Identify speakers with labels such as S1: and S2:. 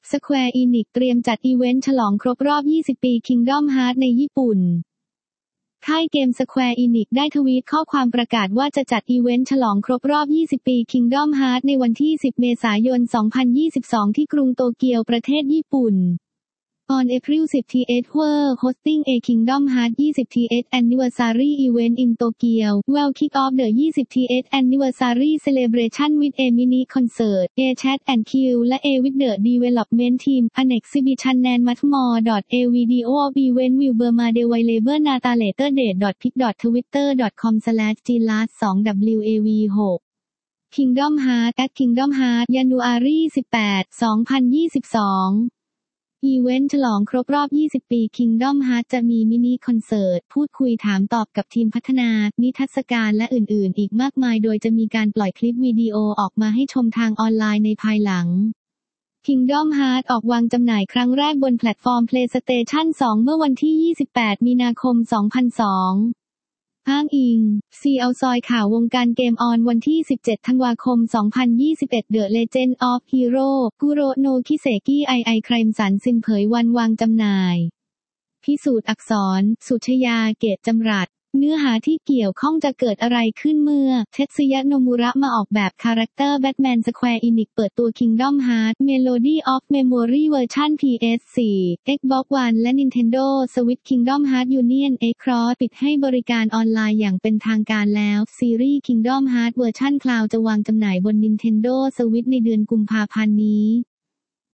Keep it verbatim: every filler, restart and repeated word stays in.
S1: Square Enix เตรียมจัดอีเวนต์ฉลองครบรอบยี่สิบปี Kingdom Hearts ในญี่ปุ่นค่ายเกม Square Enix ได้ทวีตข้อความประกาศว่าจะจัดอีเวนต์ฉลองครบรอบยี่สิบปี Kingdom Hearts ในวันที่สิบเมษายนสองพันยี่สิบสองที่กรุงโตเกียวประเทศญี่ปุ่นOn April tenth, we're hosting a Kingdom Hearts twentieth anniversary event in Tokyo. We'll kick off the twentieth anniversary celebration with a mini concert, a chat and Q และ A with the development team. An exhibition and much more. A video of event will be made available at a later date. pic dot twitter dot com slash g l a s two w a v six Kingdom Hearts at Kingdom Hearts January eighth, twenty twenty-twoอีเวนต์ฉลองครบรอบยี่สิบปี Kingdom Hearts จะมีมินิคอนเสิร์ตพูดคุยถามตอบกับทีมพัฒนานิทรรศการและอื่นๆอีกมากมายโดยจะมีการปล่อยคลิปวิดีโอออกมาให้ชมทางออนไลน์ในภายหลัง Kingdom Hearts ออกวางจำหน่ายครั้งแรกบนแพลตฟอร์ม PlayStation สองเมื่อวันที่ยี่สิบแปดมีนาคมสองพันสองอ้างอิง ซี เอาซอยข่าววงการเกมออนวันที่สิบเจ็ดธันวาคมสองพันยี่สิบเอ็ด The Legend of Hero กุโรโนคิเซกิไอไอใครมสันซินเผยวันวางจำหน่ายพิสูจน์อักษรสุชยาเกตจำรัดเนื้อหาที่เกี่ยวข้องจะเกิดอะไรขึ้นเมื่อเทสึยะโนมุระมาออกแบบคาแรคเตอร์แบทแมน Square Enix เปิดตัว Kingdom Hearts Melody of Memory เวอร์ชัน พี เอส โฟร์ Xbox One และ Nintendo Switch Kingdom Hearts Union X Cross ปิดให้บริการออนไลน์อย่างเป็นทางการแล้วซีรีส์ Kingdom Hearts เวอร์ชันคลาวด์จะวางจำหน่ายบน Nintendo Switch ในเดือนกุมภาพันธ์นี้